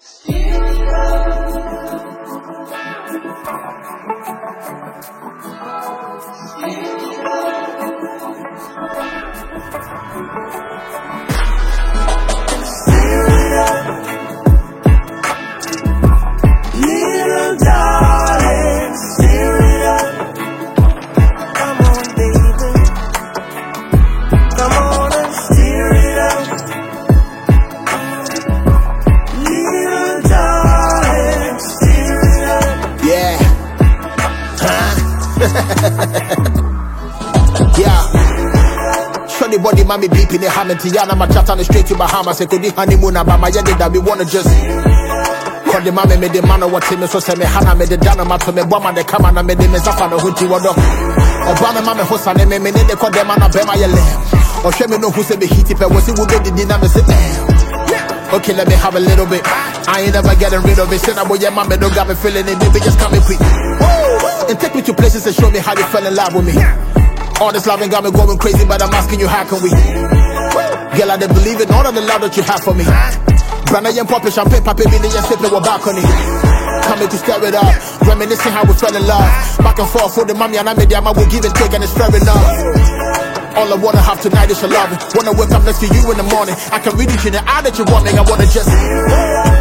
Body mommy beeping the Hamilton, Yana, my chat on the straight to Bahamas. I could be honeymoon, but my yard that we wanna just call the mommy made the man of what him so send me Hannah made the Dana to me, woman, the come and I made the Mezafano Huti Wado. Or Bana Mamma Hosan, and me, they call them on a Bema Yelem. Or show me no who said the heat if I was it would be the dinner. Okay, let me have a little bit. I ain't never getting rid of it. Said I boy, your mama don't got me feeling it, baby, just come quick. And take me to places and show me how you fell in love with me. All this loving got me going crazy, but I'm asking you, how can we? Girl, I didn't believe in all of the love that you have for me. Brand new pop champagne, papi, me, just sipping with balcony. Coming to stir it up, reminiscing how we fell in love. Back and forth for the mommy and I made the I will give and take and it's fair enough. All I wanna have tonight is your love. Wanna wake up next to you in the morning. I can read it in the eye that you want me. I wanna just